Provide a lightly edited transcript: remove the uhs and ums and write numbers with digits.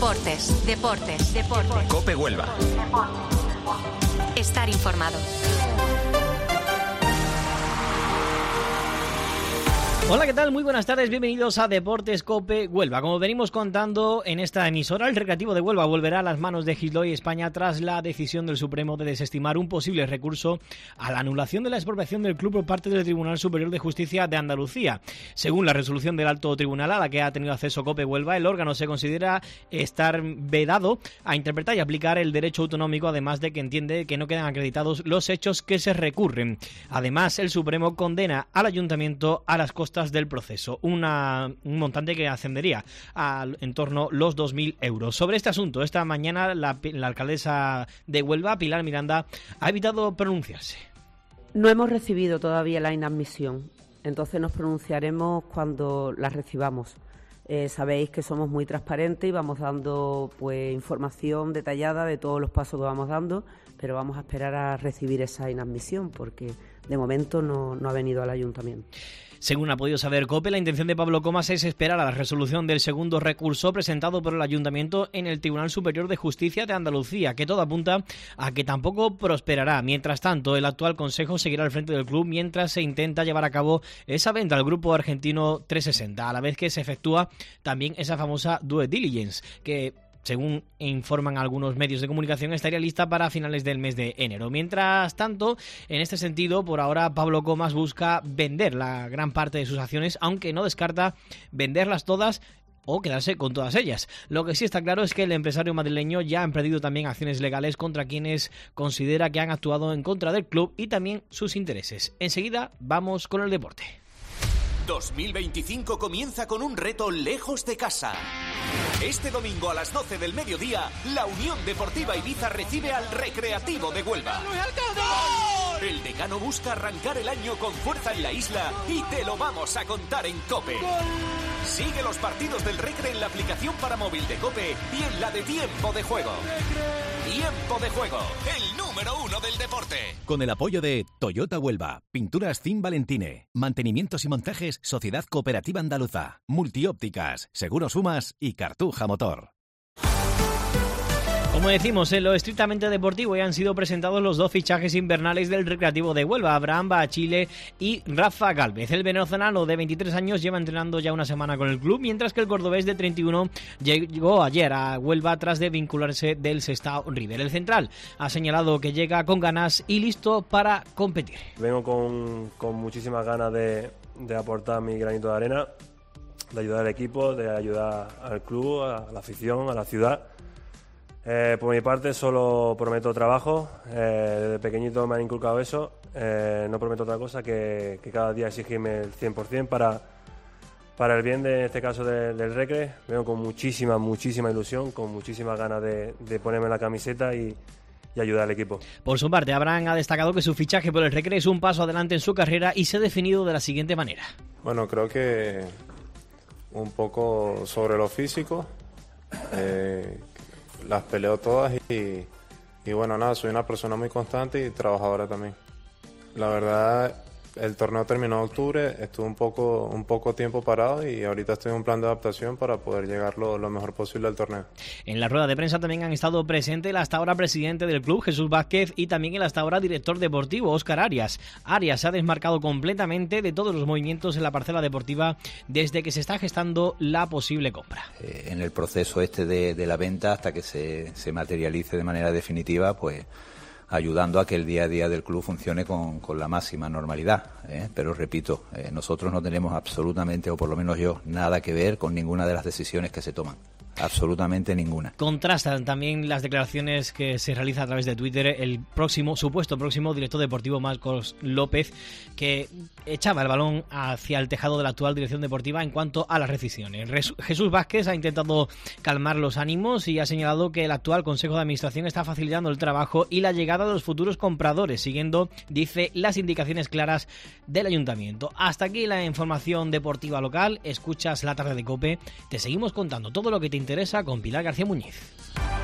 Deportes. COPE Huelva. Estar informado. Hola, ¿qué tal? Muy buenas tardes, bienvenidos a Deportes COPE Huelva. Como venimos contando en esta emisora, el Recreativo de Huelva volverá a las manos de Gisloy España tras la decisión del Supremo de desestimar un posible recurso a la anulación de la expropiación del club por parte del Tribunal Superior de Justicia de Andalucía. Según la resolución del Alto Tribunal a la que ha tenido acceso COPE Huelva, el órgano se considera estar vedado a interpretar y aplicar el derecho autonómico, además de que entiende que no quedan acreditados los hechos que se recurren. Además, el Supremo condena al Ayuntamiento a las costas del proceso, un montante que ascendería a en torno a los 2.000 euros. Sobre este asunto, esta mañana la alcaldesa de Huelva, Pilar Miranda, ha evitado pronunciarse. No hemos recibido todavía la inadmisión, entonces nos pronunciaremos cuando la recibamos. Sabéis que somos muy transparentes y vamos dando información detallada de todos los pasos que vamos dando, pero vamos a esperar a recibir esa inadmisión porque de momento no ha venido al ayuntamiento. Según ha podido saber COPE, la intención de Pablo Comas es esperar a la resolución del segundo recurso presentado por el Ayuntamiento en el Tribunal Superior de Justicia de Andalucía, que todo apunta a que tampoco prosperará. Mientras tanto, el actual Consejo seguirá al frente del club mientras se intenta llevar a cabo esa venta al grupo argentino 360, a la vez que se efectúa también esa famosa due diligence, que según informan algunos medios de comunicación, estaría lista para finales del mes de enero. Mientras tanto, en este sentido, por ahora Pablo Comas busca vender la gran parte de sus acciones, aunque no descarta venderlas todas o quedarse con todas ellas. Lo que sí está claro es que el empresario madrileño ya ha emprendido también acciones legales contra quienes considera que han actuado en contra del club y también sus intereses. Enseguida vamos con el deporte. 2025 comienza con un reto lejos de casa. Este domingo a las 12 del mediodía, la Unión Deportiva Ibiza recibe al Recreativo de Huelva. El decano busca arrancar el año con fuerza en la isla y te lo vamos a contar en COPE. Sigue los partidos del Recre en la aplicación para móvil de COPE y en la de Tiempo de Juego. Tiempo de Juego, el número 1 del deporte. Con el apoyo de Toyota Huelva, Pinturas Cin Valentine, Mantenimientos y Montajes Sociedad Cooperativa Andaluza, Multiópticas, Seguros Humas y Cartuja Motor. Como decimos, en lo estrictamente deportivo ya han sido presentados los dos fichajes invernales del Recreativo de Huelva, Abraham Bachile y Rafa Gálvez. El venezolano de 23 años lleva entrenando ya una semana con el club, mientras que el cordobés de 31 llegó ayer a Huelva tras de vincularse del Sestao River. El central ha señalado que llega con ganas y listo para competir. Vengo con muchísimas ganas de aportar mi granito de arena, de ayudar al equipo, de ayudar al club, a la afición, a la ciudad. Por mi parte solo prometo trabajo, desde pequeñito me han inculcado eso, no prometo otra cosa que cada día exigirme el 100% para el bien de, en este caso del Recre. Vengo con muchísima ilusión, con muchísimas ganas de ponerme la camiseta y ayudar al equipo. Por su parte, Abraham ha destacado que su fichaje por el Recre es un paso adelante en su carrera y se ha definido de la siguiente manera. Bueno, creo que un poco sobre lo físico, las peleo todas y bueno, nada, soy una persona muy constante y trabajadora también. La verdad, el torneo terminó en octubre, estuve un poco tiempo parado y ahorita estoy en un plan de adaptación para poder llegar lo mejor posible al torneo. En la rueda de prensa también han estado presentes el hasta ahora presidente del club, Jesús Vázquez, y también el hasta ahora director deportivo, Óscar Arias. Arias se ha desmarcado completamente de todos los movimientos en la parcela deportiva desde que se está gestando la posible compra. En el proceso de la venta, hasta que se materialice de manera definitiva, pues ayudando a que el día a día del club funcione con la máxima normalidad, pero repito, nosotros no tenemos absolutamente, o por lo menos yo, nada que ver con ninguna de las decisiones que se toman. Absolutamente ninguna. Contrastan también las declaraciones que se realiza a través de Twitter el supuesto próximo director deportivo Marcos López, que echaba el balón hacia el tejado de la actual dirección deportiva en cuanto a las rescisiones. Jesús Vázquez ha intentado calmar los ánimos y ha señalado que el actual Consejo de Administración está facilitando el trabajo y la llegada de los futuros compradores, siguiendo, dice, las indicaciones claras del Ayuntamiento. Hasta aquí la información deportiva local. Escuchas La Tarde de COPE. Te seguimos contando todo lo que te interesa con Pilar García Muñiz.